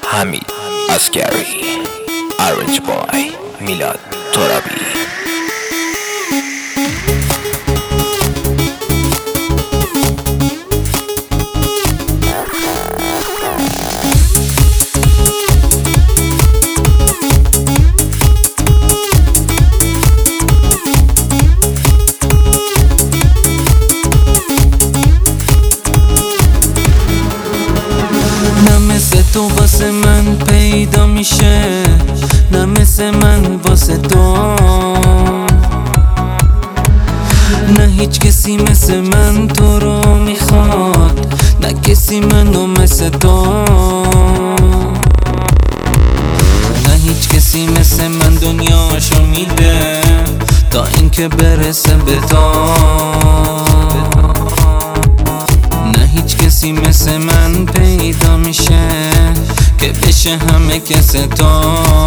حمید عسکری، Orange Boy، میلاد ترابی. نه مثل تو واسه من پیدا میشه، نه مثل من واسه تو، نه هیچ کسی مثل من تو رو میخواد، نه کسی منو مثل تو، نه هیچ کسی مثل من دنیاشو میده تا اینکه برسه به تو، نه هیچ کسی مثل من پیدا میشه که بشه همه کس تو.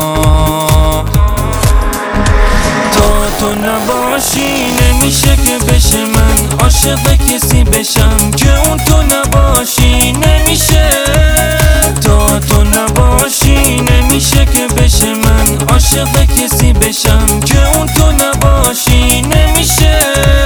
تو نباشی نمیشه که بشه من عاشق کسی بشم که اون تو نباشی نمیشه. تو نباشی نمیشه که بشه من عاشق کسی بشم که اون تو نباشی نمیشه.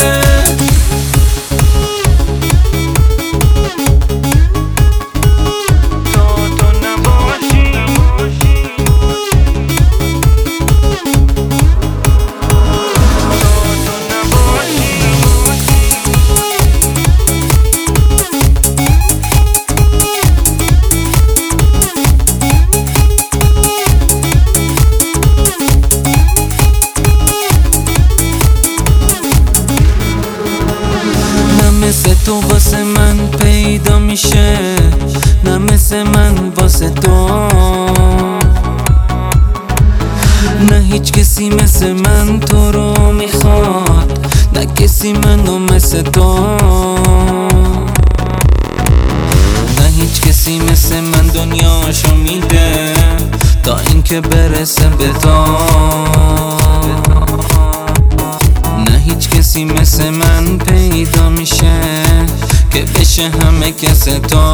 مثل تو واسه من پیدا میشه، نه مثل من واسه تو، نه هیچ کسی مثل من تو رو میخواد، نه کسی منو مثل تو، نه هیچ کسی مثل من دنیاشو میده تا اینکه برسه به تو، نه هیچ کسی مثل من پیدا میشه که بشه همه کس تو.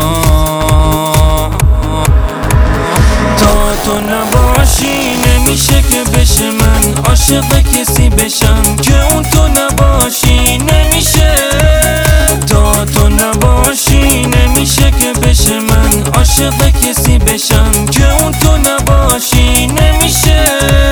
تو نباشی نمیشه که بشه من عاشق کسی بشم که اون تو نباشی نمیشه. تو نباشی نمیشه که بشه من عاشق کسی بشم که اون تو نباشی نمیشه.